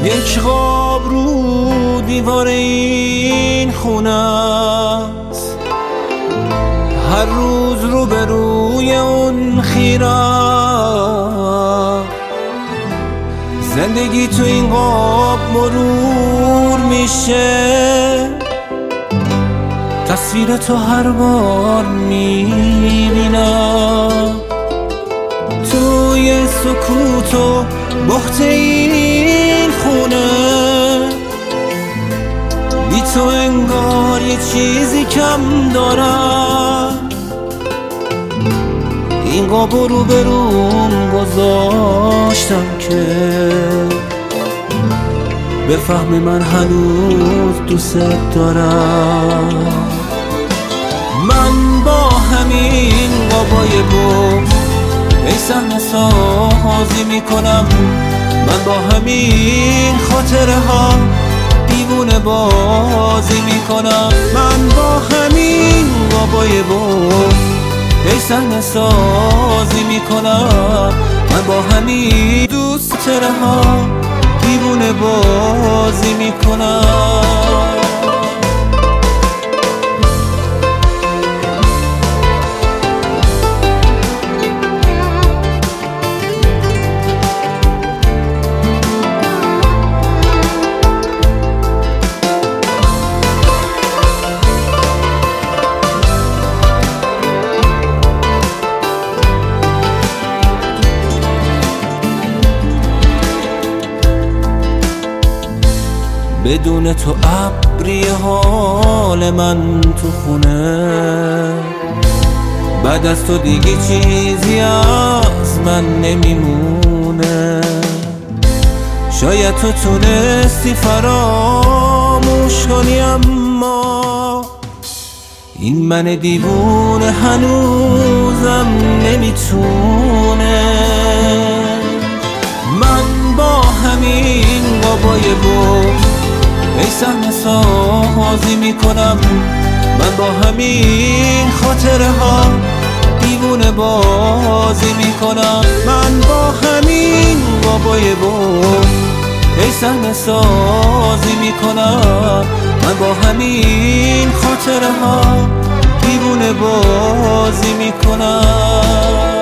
یک قاب رو دیوار این خونه است، هر روز رو به روی اون خیره. زندگی تو این قاب مرور میشه، تصویر تو هر بار میبینم. توی سکوت و بحت این خونه، بی تو انگار یه چیزی کم دارم. این قاب رو به روم گذاشتم که بفهمی من هنوز دوست دارم. من با همین قابای بود ای صحنه سازی میکنم، من با همین خاطره ها دیوونه بازی میکنم. من با همین قابای بود ای صحنه سازی میکنم، من با همین دوست ها دیوونه بازی میکنم. بدون تو ابری حال من تو خونه، بعد از تو دیگه چیزی از من نمیمونه. شاید تو تونستی فراموش کنی، اما این من دیوونه هنوزم نمیتونه. من با همین قابای بود ای صحنه سازی میکنم، من با همین خاطره ها دیوونه بازی میکنم. من با همین قابای بود ای صحنه سازی میکنم، من با همین خاطره ها دیوونه بازی میکنم.